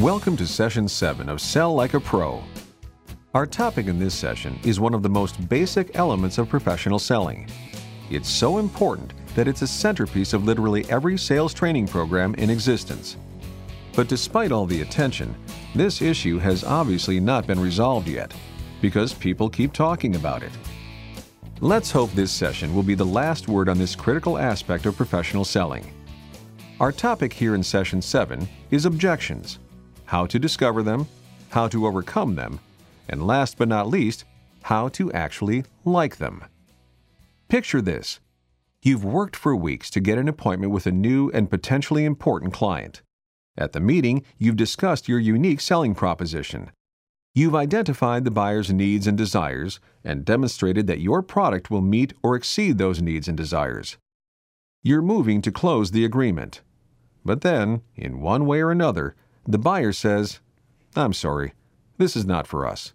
Welcome to Session 7 of Sell Like a Pro. Our topic in this session is one of the most basic elements of professional selling. It's so important that it's a centerpiece of literally every sales training program in existence. But despite all the attention, this issue has obviously not been resolved yet, because people keep talking about it. Let's hope this session will be the last word on this critical aspect of professional selling. Our topic here in Session 7 is objections, how to discover them, how to overcome them, and last but not least, how to actually like them. Picture this. You've worked for weeks to get an appointment with a new and potentially important client. At the meeting, you've discussed your unique selling proposition. You've identified the buyer's needs and desires and demonstrated that your product will meet or exceed those needs and desires. You're moving to close the agreement. But then, in one way or another, the buyer says, "I'm sorry, this is not for us."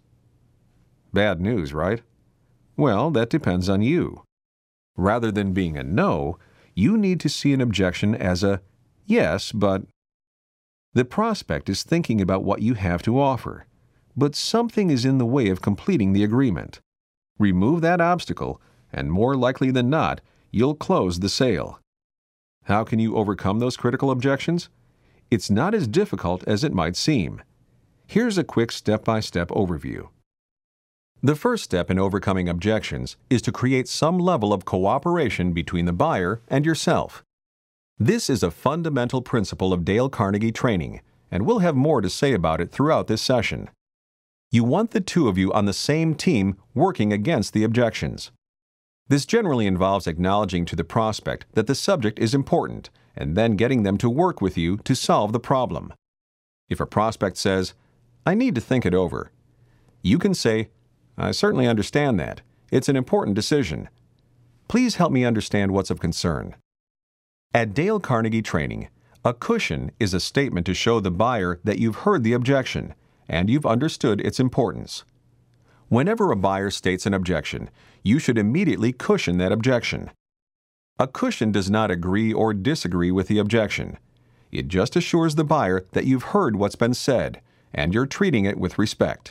Bad news, right? Well, that depends on you. Rather than being a no, you need to see an objection as a yes, but. The prospect is thinking about what you have to offer, but something is in the way of completing the agreement. Remove that obstacle, and more likely than not, you'll close the sale. How can you overcome those critical objections? It's not as difficult as it might seem. Here's a quick step-by-step overview. The first step in overcoming objections is to create some level of cooperation between the buyer and yourself. This is a fundamental principle of Dale Carnegie training, and we'll have more to say about it throughout this session. You want the two of you on the same team working against the objections. This generally involves acknowledging to the prospect that the subject is important and then getting them to work with you to solve the problem. If a prospect says, "I need to think it over," you can say, "I certainly understand that. It's an important decision. Please help me understand what's of concern." At Dale Carnegie Training, a cushion is a statement to show the buyer that you've heard the objection and you've understood its importance. Whenever a buyer states an objection, you should immediately cushion that objection. A cushion does not agree or disagree with the objection. It just assures the buyer that you've heard what's been said and you're treating it with respect.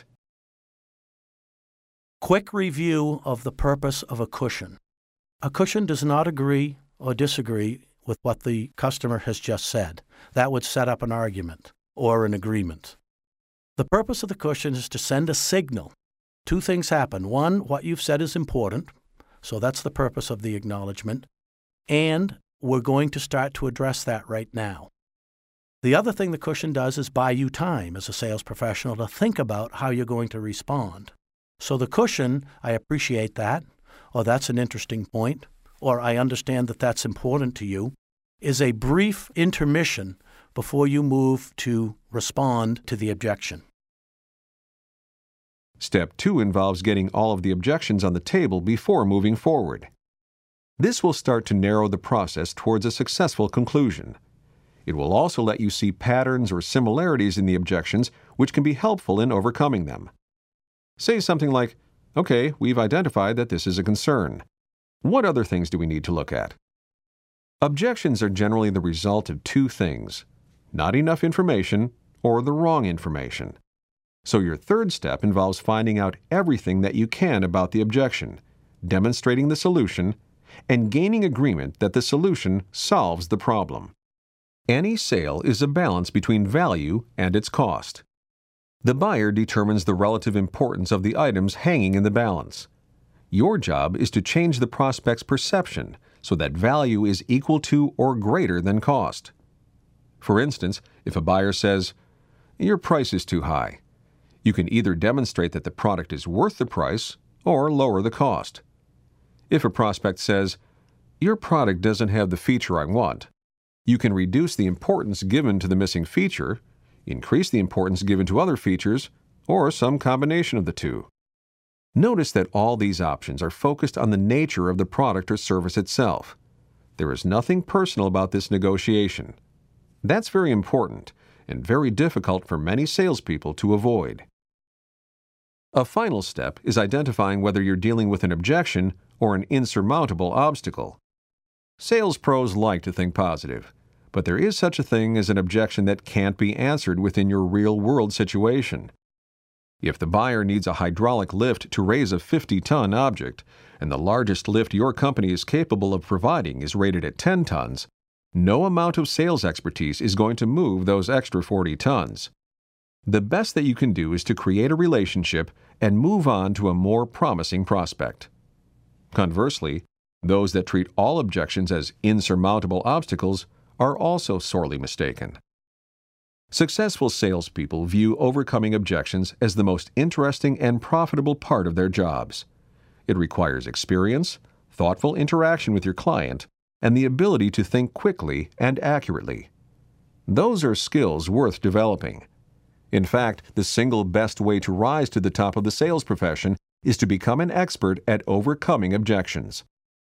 Quick review of the purpose of a cushion. A cushion does not agree or disagree with what the customer has just said. That would set up an argument or an agreement. The purpose of the cushion is to send a signal. Two things happen. One, what you've said is important, so that's the purpose of the acknowledgement, and we're going to start to address that right now. The other thing the cushion does is buy you time as a sales professional to think about how you're going to respond. So the cushion, "I appreciate that," or "that's an interesting point," or "I understand that that's important to you," is a brief intermission before you move to respond to the objection. Step 2 involves getting all of the objections on the table before moving forward. This will start to narrow the process towards a successful conclusion. It will also let you see patterns or similarities in the objections which can be helpful in overcoming them. Say something like, "Okay, we've identified that this is a concern. What other things do we need to look at?" Objections are generally the result of two things: not enough information or the wrong information. So your third step involves finding out everything that you can about the objection, demonstrating the solution, and gaining agreement that the solution solves the problem. Any sale is a balance between value and its cost. The buyer determines the relative importance of the items hanging in the balance. Your job is to change the prospect's perception so that value is equal to or greater than cost. For instance, if a buyer says, "Your price is too high," you can either demonstrate that the product is worth the price or lower the cost. If a prospect says, "Your product doesn't have the feature I want," you can reduce the importance given to the missing feature, increase the importance given to other features, or some combination of the two. Notice that all these options are focused on the nature of the product or service itself. There is nothing personal about this negotiation. That's very important and very difficult for many salespeople to avoid. A final step is identifying whether you're dealing with an objection or an insurmountable obstacle. Sales pros like to think positive, but there is such a thing as an objection that can't be answered within your real-world situation. If the buyer needs a hydraulic lift to raise a 50-ton object, and the largest lift your company is capable of providing is rated at 10 tons, no amount of sales expertise is going to move those extra 40 tons. The best that you can do is to create a relationship and move on to a more promising prospect. Conversely, those that treat all objections as insurmountable obstacles are also sorely mistaken. Successful salespeople view overcoming objections as the most interesting and profitable part of their jobs. It requires experience, thoughtful interaction with your client, and the ability to think quickly and accurately. Those are skills worth developing. In fact, the single best way to rise to the top of the sales profession is to become an expert at overcoming objections.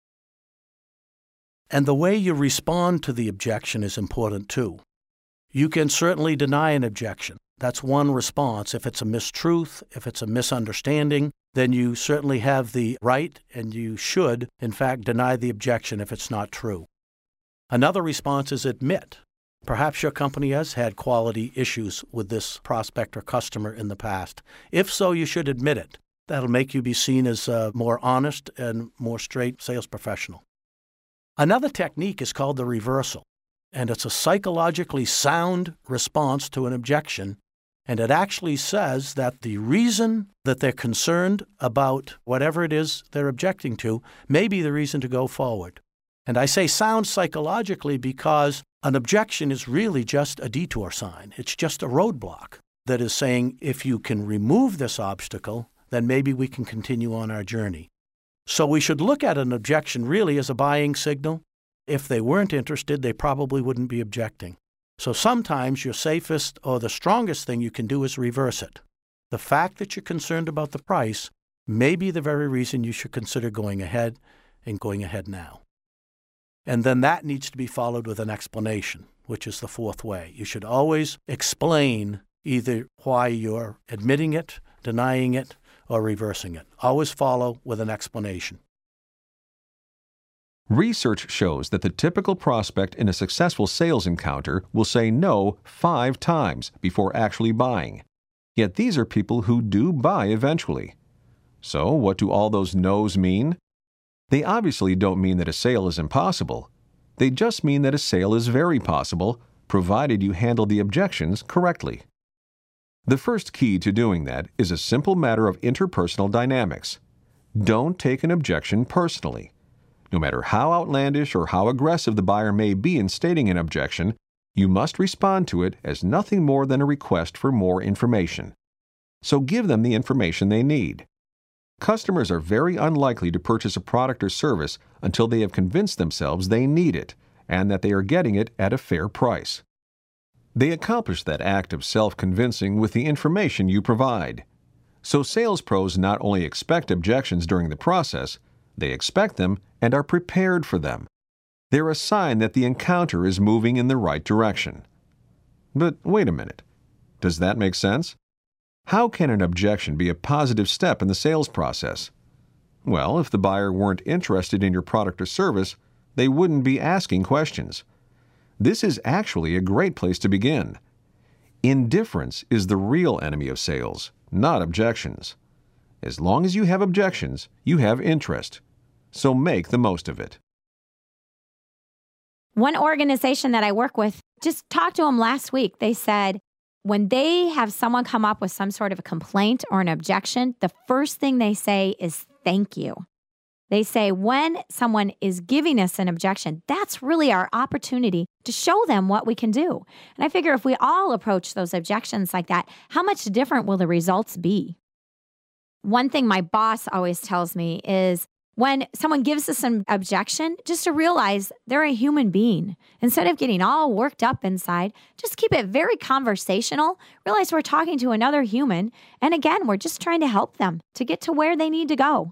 And the way you respond to the objection is important too. You can certainly deny an objection. That's one response. If it's a mistruth, if it's a misunderstanding, then you certainly have the right, and you should, in fact, deny the objection if it's not true. Another response is admit. Perhaps your company has had quality issues with this prospect or customer in the past. If so, you should admit it. That'll make you be seen as a more honest and more straight sales professional. Another technique is called the reversal, and it's a psychologically sound response to an objection, and it actually says that the reason that they're concerned about whatever it is they're objecting to may be the reason to go forward. And I say sound psychologically because an objection is really just a detour sign. It's just a roadblock that is saying, if you can remove this obstacle, then maybe we can continue on our journey. So we should look at an objection really as a buying signal. If they weren't interested, they probably wouldn't be objecting. So sometimes your safest or the strongest thing you can do is reverse it. The fact that you're concerned about the price may be the very reason you should consider going ahead and going ahead now. And then that needs to be followed with an explanation, which is the fourth way. You should always explain either why you're admitting it, denying it, or reversing it. Always follow with an explanation. Research shows that the typical prospect in a successful sales encounter will say no 5 times before actually buying. Yet these are people who do buy eventually. So what do all those no's mean? They obviously don't mean that a sale is impossible. They just mean that a sale is very possible, provided you handle the objections correctly. The first key to doing that is a simple matter of interpersonal dynamics. Don't take an objection personally. No matter how outlandish or how aggressive the buyer may be in stating an objection, you must respond to it as nothing more than a request for more information. So give them the information they need. Customers are very unlikely to purchase a product or service until they have convinced themselves they need it and that they are getting it at a fair price. They accomplish that act of self-convincing with the information you provide. So sales pros not only expect objections during the process, they expect them and are prepared for them. They're a sign that the encounter is moving in the right direction. But wait a minute. Does that make sense? How can an objection be a positive step in the sales process? Well, if the buyer weren't interested in your product or service, they wouldn't be asking questions. This is actually a great place to begin. Indifference is the real enemy of sales, not objections. As long as you have objections, you have interest. So make the most of it. One organization that I work with, just talked to them last week. They said when they have someone come up with some sort of a complaint or an objection, the first thing they say is thank you. They say when someone is giving us an objection, that's really our opportunity to show them what we can do. And I figure if we all approach those objections like that, how much different will the results be? One thing my boss always tells me is when someone gives us an objection, just to realize they're a human being. Instead of getting all worked up inside, just keep it very conversational. Realize we're talking to another human. And again, we're just trying to help them to get to where they need to go.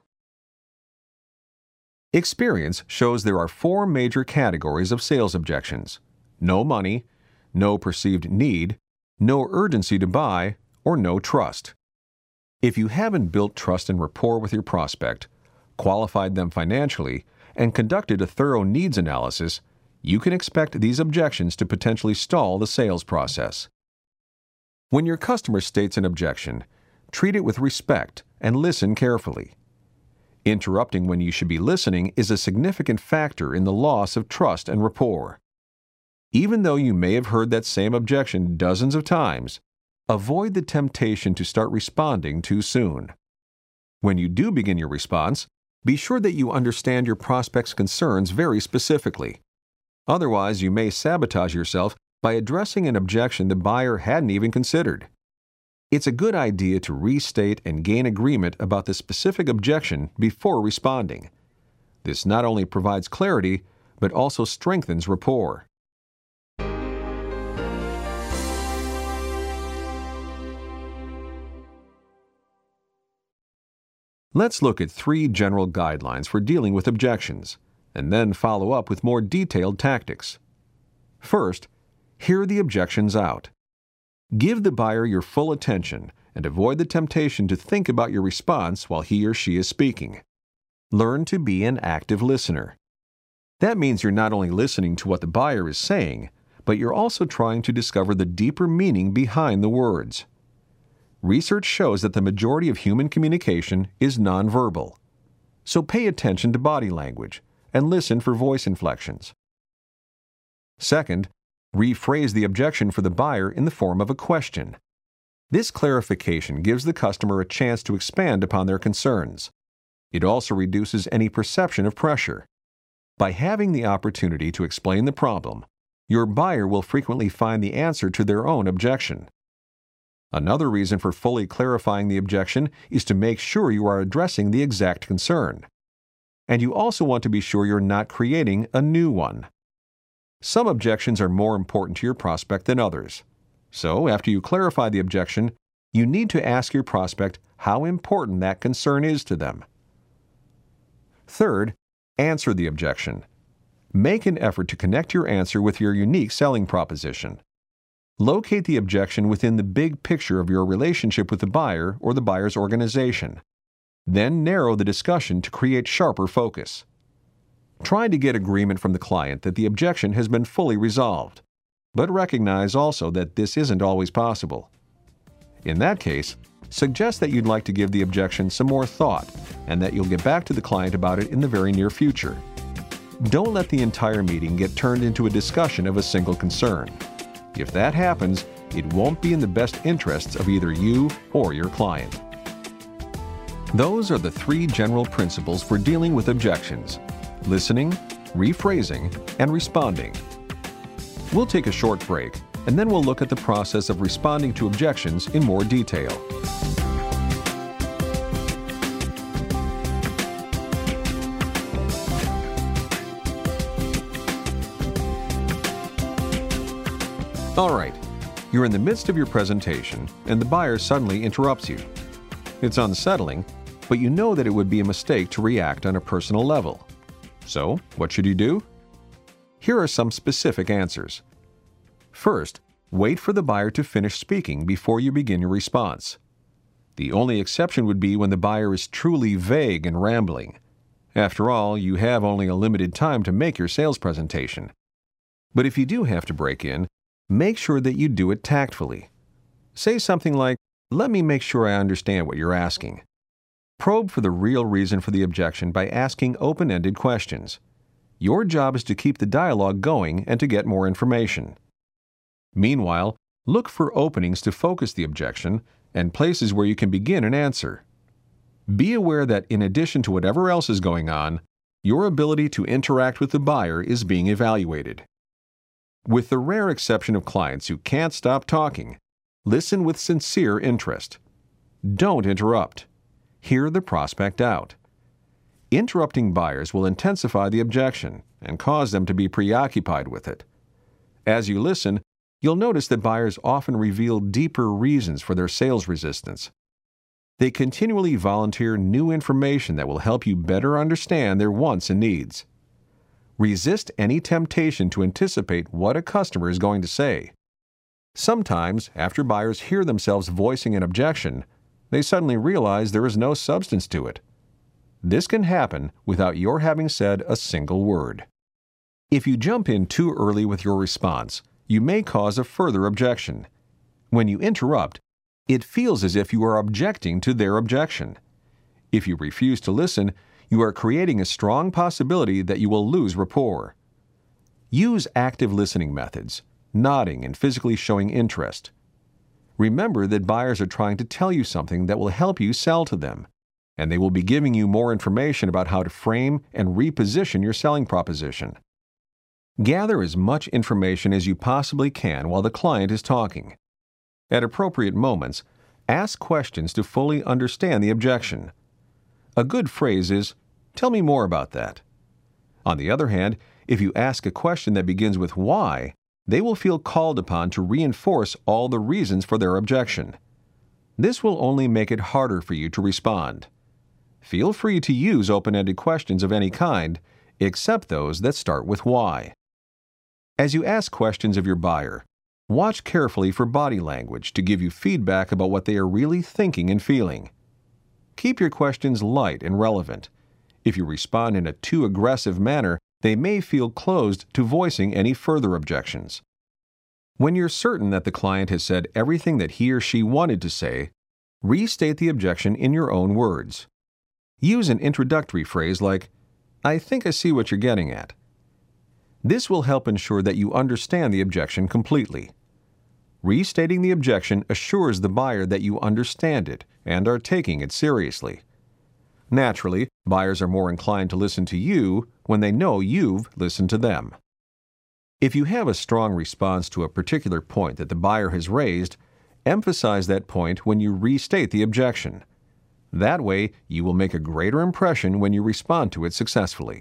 Experience shows there are 4 major categories of sales objections: no money, no perceived need, no urgency to buy, or no trust. If you haven't built trust and rapport with your prospect, qualified them financially, and conducted a thorough needs analysis, You can expect these objections to potentially stall the sales process. When your customer states an objection, treat it with respect and listen carefully. Interrupting when you should be listening is a significant factor in the loss of trust and rapport. Even though you may have heard that same objection dozens of times, avoid the temptation to start responding too soon. When you do begin your response, be sure that you understand your prospect's concerns very specifically. Otherwise, you may sabotage yourself by addressing an objection the buyer hadn't even considered. It's a good idea to restate and gain agreement about the specific objection before responding. This not only provides clarity, but also strengthens rapport. Let's look at 3 general guidelines for dealing with objections, and then follow up with more detailed tactics. First, hear the objections out. Give the buyer your full attention and avoid the temptation to think about your response while he or she is speaking. Learn to be an active listener. That means you're not only listening to what the buyer is saying, but you're also trying to discover the deeper meaning behind the words. Research shows that the majority of human communication is nonverbal. So pay attention to body language and listen for voice inflections. Second, rephrase the objection for the buyer in the form of a question. This clarification gives the customer a chance to expand upon their concerns. It also reduces any perception of pressure. By having the opportunity to explain the problem, your buyer will frequently find the answer to their own objection. Another reason for fully clarifying the objection is to make sure you are addressing the exact concern. And you also want to be sure you're not creating a new one. Some objections are more important to your prospect than others. So, after you clarify the objection, you need to ask your prospect how important that concern is to them. Third, answer the objection. Make an effort to connect your answer with your unique selling proposition. Locate the objection within the big picture of your relationship with the buyer or the buyer's organization. Then narrow the discussion to create sharper focus. Try to get agreement from the client that the objection has been fully resolved, but recognize also that this isn't always possible. In that case, suggest that you'd like to give the objection some more thought and that you'll get back to the client about it in the very near future. Don't let the entire meeting get turned into a discussion of a single concern. If that happens, it won't be in the best interests of either you or your client. Those are the 3 general principles for dealing with objections: listening, rephrasing, and responding. We'll take a short break, and then we'll look at the process of responding to objections in more detail. All right, you're in the midst of your presentation, and the buyer suddenly interrupts you. It's unsettling, but you know that it would be a mistake to react on a personal level. So, what should you do? Here are some specific answers. First, wait for the buyer to finish speaking before you begin your response. The only exception would be when the buyer is truly vague and rambling. After all, you have only a limited time to make your sales presentation. But if you do have to break in, make sure that you do it tactfully. Say something like, "Let me make sure I understand what you're asking." Probe for the real reason for the objection by asking open-ended questions. Your job is to keep the dialogue going and to get more information. Meanwhile, look for openings to focus the objection and places where you can begin an answer. Be aware that in addition to whatever else is going on, your ability to interact with the buyer is being evaluated. With the rare exception of clients who can't stop talking, listen with sincere interest. Don't interrupt. Hear the prospect out. Interrupting buyers will intensify the objection and cause them to be preoccupied with it. As you listen, you'll notice that buyers often reveal deeper reasons for their sales resistance. They continually volunteer new information that will help you better understand their wants and needs. Resist any temptation to anticipate what a customer is going to say. Sometimes, after buyers hear themselves voicing an objection, they suddenly realize there is no substance to it. This can happen without your having said a single word. If you jump in too early with your response, you may cause a further objection. When you interrupt, it feels as if you are objecting to their objection. If you refuse to listen, you are creating a strong possibility that you will lose rapport. Use active listening methods, nodding and physically showing interest. Remember that buyers are trying to tell you something that will help you sell to them, and they will be giving you more information about how to frame and reposition your selling proposition. Gather as much information as you possibly can while the client is talking. At appropriate moments, ask questions to fully understand the objection. A good phrase is, "Tell me more about that." On the other hand, if you ask a question that begins with why, they will feel called upon to reinforce all the reasons for their objection. This will only make it harder for you to respond. Feel free to use open-ended questions of any kind, except those that start with why. As you ask questions of your buyer, watch carefully for body language to give you feedback about what they are really thinking and feeling. Keep your questions light and relevant. If you respond in a too aggressive manner, they may feel closed to voicing any further objections. When you're certain that the client has said everything that he or she wanted to say, restate the objection in your own words. Use an introductory phrase like, "I think I see what you're getting at." This will help ensure that you understand the objection completely. Restating the objection assures the buyer that you understand it and are taking it seriously. Naturally, buyers are more inclined to listen to you when they know you've listened to them. If you have a strong response to a particular point that the buyer has raised, emphasize that point when you restate the objection. That way, you will make a greater impression when you respond to it successfully.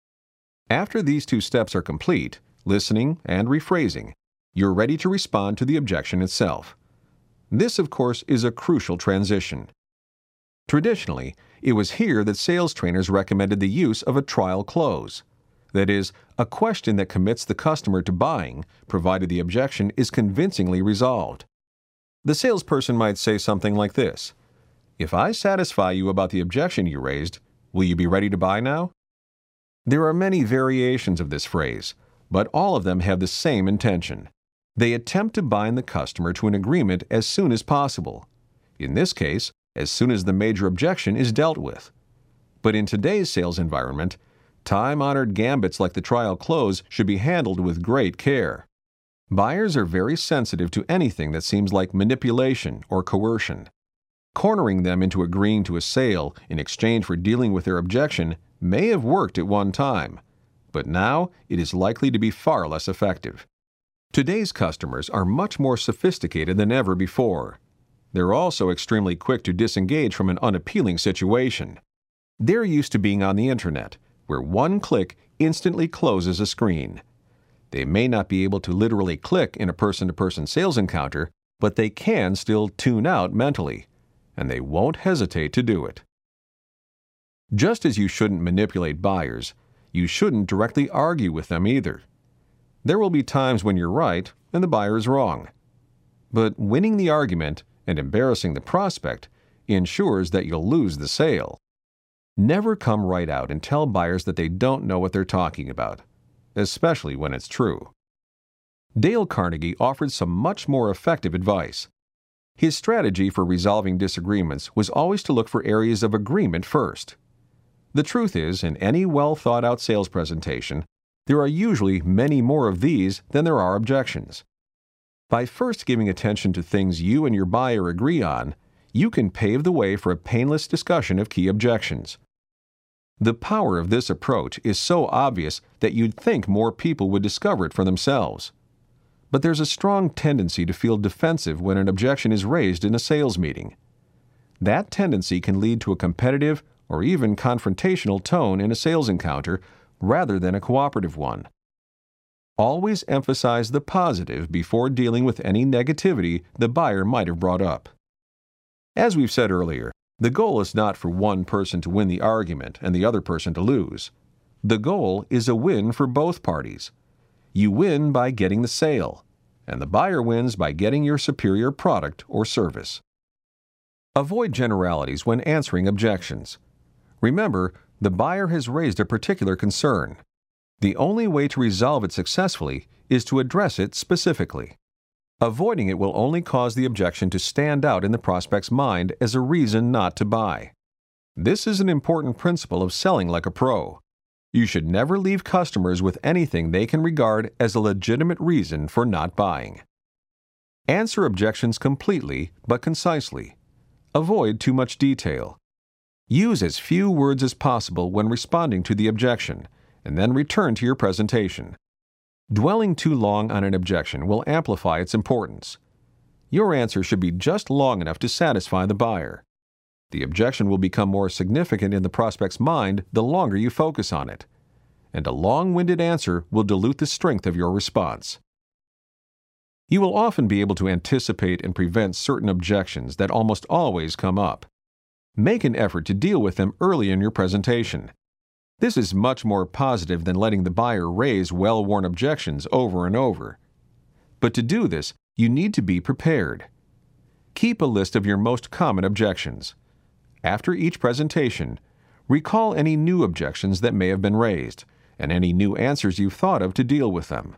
After these two steps are complete, listening and rephrasing, you're ready to respond to the objection itself. This, of course, is a crucial transition. Traditionally, it was here that sales trainers recommended the use of a trial close. That is, a question that commits the customer to buying, provided the objection is convincingly resolved. The salesperson might say something like this: "If I satisfy you about the objection you raised, will you be ready to buy now?" There are many variations of this phrase, but all of them have the same intention. They attempt to bind the customer to an agreement as soon as possible. In this case, as soon as the major objection is dealt with. But in today's sales environment, time-honored gambits like the trial close should be handled with great care. Buyers are very sensitive to anything that seems like manipulation or coercion. Cornering them into agreeing to a sale in exchange for dealing with their objection may have worked at one time, but now it is likely to be far less effective. Today's customers are much more sophisticated than ever before. They're also extremely quick to disengage from an unappealing situation. They're used to being on the internet, where one click instantly closes a screen. They may not be able to literally click in a person-to-person sales encounter, but they can still tune out mentally, and they won't hesitate to do it. Just as you shouldn't manipulate buyers, you shouldn't directly argue with them either. There will be times when you're right and the buyer is wrong. But winning the argument and embarrassing the prospect ensures that you'll lose the sale. Never come right out and tell buyers that they don't know what they're talking about, especially when it's true. Dale Carnegie offered some much more effective advice. His strategy for resolving disagreements was always to look for areas of agreement first. The truth is, in any well-thought-out sales presentation, there are usually many more of these than there are objections. By first giving attention to things you and your buyer agree on, you can pave the way for a painless discussion of key objections. The power of this approach is so obvious that you'd think more people would discover it for themselves. But there's a strong tendency to feel defensive when an objection is raised in a sales meeting. That tendency can lead to a competitive or even confrontational tone in a sales encounter rather than a cooperative one. Always emphasize the positive before dealing with any negativity the buyer might have brought up. As we've said earlier, the goal is not for one person to win the argument and the other person to lose. The goal is a win for both parties. You win by getting the sale, and the buyer wins by getting your superior product or service. Avoid generalities when answering objections. Remember, the buyer has raised a particular concern. The only way to resolve it successfully is to address it specifically. Avoiding it will only cause the objection to stand out in the prospect's mind as a reason not to buy. This is an important principle of selling like a pro. You should never leave customers with anything they can regard as a legitimate reason for not buying. Answer objections completely but concisely. Avoid too much detail. Use as few words as possible when responding to the objection, and then return to your presentation. Dwelling too long on an objection will amplify its importance. Your answer should be just long enough to satisfy the buyer. The objection will become more significant in the prospect's mind the longer you focus on it, and a long-winded answer will dilute the strength of your response. You will often be able to anticipate and prevent certain objections that almost always come up. Make an effort to deal with them early in your presentation. This is much more positive than letting the buyer raise well-worn objections over and over. But to do this, you need to be prepared. Keep a list of your most common objections. After each presentation, recall any new objections that may have been raised, and any new answers you've thought of to deal with them.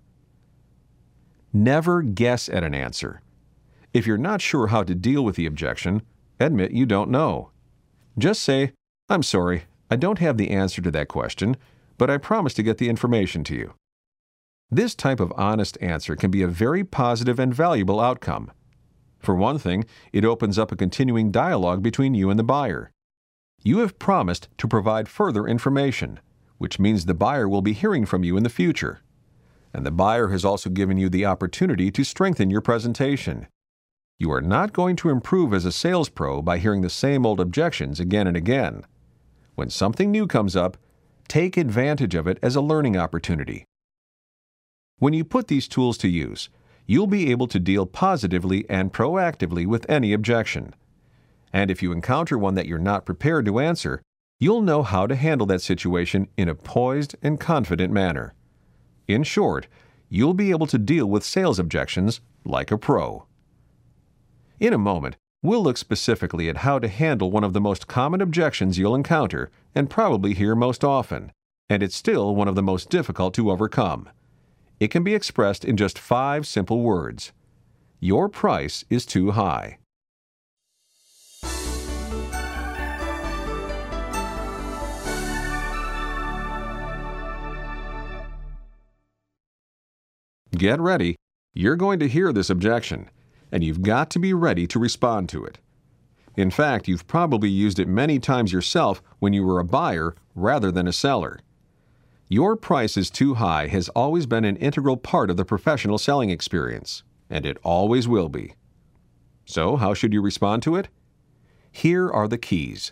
Never guess at an answer. If you're not sure how to deal with the objection, admit you don't know. Just say, "I'm sorry, I don't have the answer to that question, but I promise to get the information to you." This type of honest answer can be a very positive and valuable outcome. For one thing, it opens up a continuing dialogue between you and the buyer. You have promised to provide further information, which means the buyer will be hearing from you in the future. And the buyer has also given you the opportunity to strengthen your presentation. You are not going to improve as a sales pro by hearing the same old objections again and again. When something new comes up, take advantage of it as a learning opportunity. When you put these tools to use, you'll be able to deal positively and proactively with any objection. And if you encounter one that you're not prepared to answer, you'll know how to handle that situation in a poised and confident manner. In short, you'll be able to deal with sales objections like a pro. In a moment, we'll look specifically at how to handle one of the most common objections you'll encounter and probably hear most often, and it's still one of the most difficult to overcome. It can be expressed in just 5 simple words. Your price is too high. Get ready. You're going to hear this objection, and you've got to be ready to respond to it. In fact, you've probably used it many times yourself when you were a buyer rather than a seller. Your price is too high has always been an integral part of the professional selling experience, and it always will be. So, how should you respond to it? Here are the keys.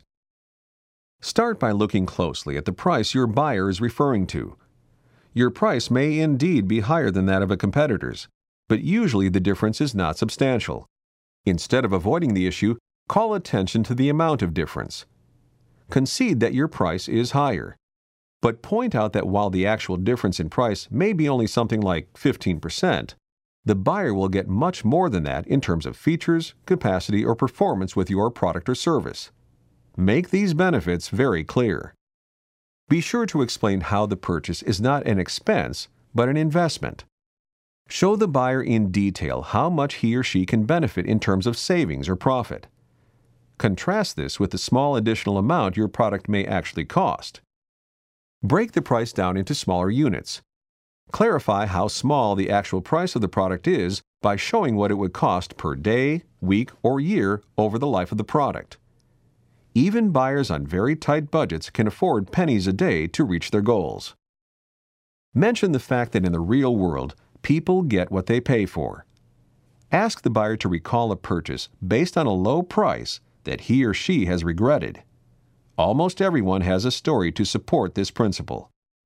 Start by looking closely at the price your buyer is referring to. Your price may indeed be higher than that of a competitor's, but usually the difference is not substantial. Instead of avoiding the issue, call attention to the amount of difference. Concede that your price is higher, but point out that while the actual difference in price may be only something like 15%, the buyer will get much more than that in terms of features, capacity, or performance with your product or service. Make these benefits very clear. Be sure to explain how the purchase is not an expense, but an investment. Show the buyer in detail how much he or she can benefit in terms of savings or profit. Contrast this with the small additional amount your product may actually cost. Break the price down into smaller units. Clarify how small the actual price of the product is by showing what it would cost per day, week, or year over the life of the product. Even buyers on very tight budgets can afford pennies a day to reach their goals. Mention the fact that in the real world, people get what they pay for. Ask the buyer to recall a purchase based on a low price that he or she has regretted. Almost everyone has a story to support this principle.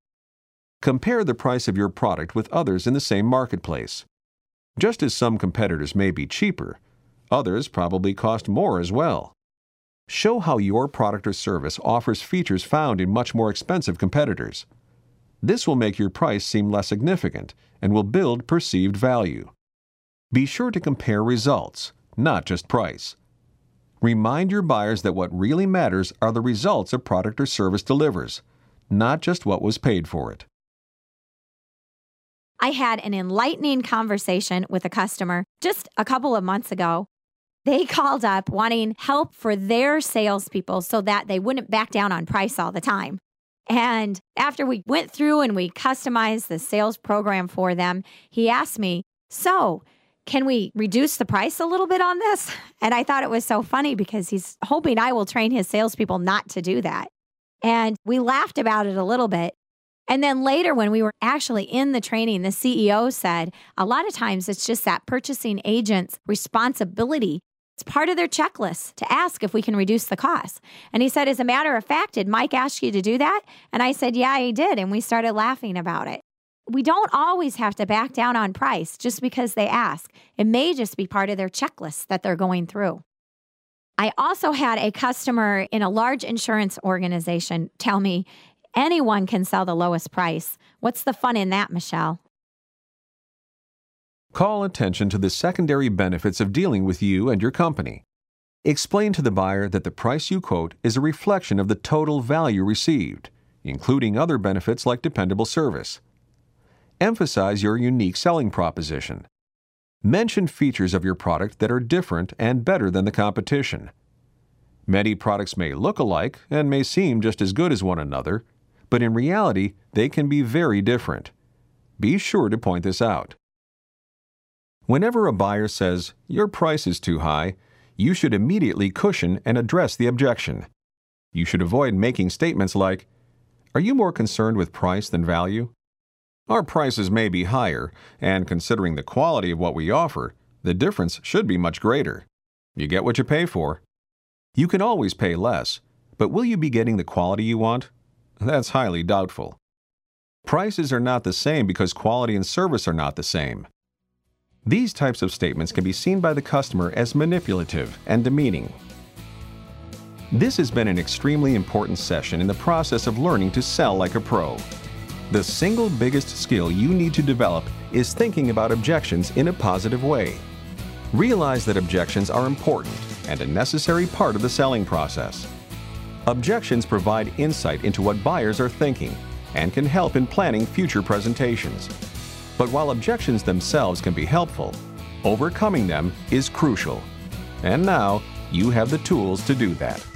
Compare the price of your product with others in the same marketplace. Just as some competitors may be cheaper, others probably cost more as well. Show how your product or service offers features found in much more expensive competitors. This will make your price seem less significant and will build perceived value. Be sure to compare results, not just price. Remind your buyers that what really matters are the results a product or service delivers, not just what was paid for it. I had an enlightening conversation with a customer just a couple of months ago. They called up wanting help for their salespeople so that they wouldn't back down on price all the time. And after we went through and we customized the sales program for them, he asked me, "So, can we reduce the price a little bit on this?" And I thought it was so funny because he's hoping I will train his salespeople not to do that. And we laughed about it a little bit. And then later, when we were actually in the training, the CEO said, a lot of times it's just that purchasing agent's responsibility. It's part of their checklist to ask if we can reduce the cost. And he said, as a matter of fact, did Mike ask you to do that? And I said, yeah, he did. And we started laughing about it. We don't always have to back down on price just because they ask. It may just be part of their checklist that they're going through. I also had a customer in a large insurance organization tell me, anyone can sell the lowest price. What's the fun in that, Michelle? Call attention to the secondary benefits of dealing with you and your company. Explain to the buyer that the price you quote is a reflection of the total value received, including other benefits like dependable service. Emphasize your unique selling proposition. Mention features of your product that are different and better than the competition. Many products may look alike and may seem just as good as one another, but in reality, they can be very different. Be sure to point this out. Whenever a buyer says, "Your price is too high," you should immediately cushion and address the objection. You should avoid making statements like, "Are you more concerned with price than value? Our prices may be higher, and considering the quality of what we offer, the difference should be much greater. You get what you pay for. You can always pay less, but will you be getting the quality you want? That's highly doubtful. Prices are not the same because quality and service are not the same." These types of statements can be seen by the customer as manipulative and demeaning. This has been an extremely important session in the process of learning to sell like a pro. The single biggest skill you need to develop is thinking about objections in a positive way. Realize that objections are important and a necessary part of the selling process. Objections provide insight into what buyers are thinking and can help in planning future presentations. But while objections themselves can be helpful, overcoming them is crucial. And now you have the tools to do that.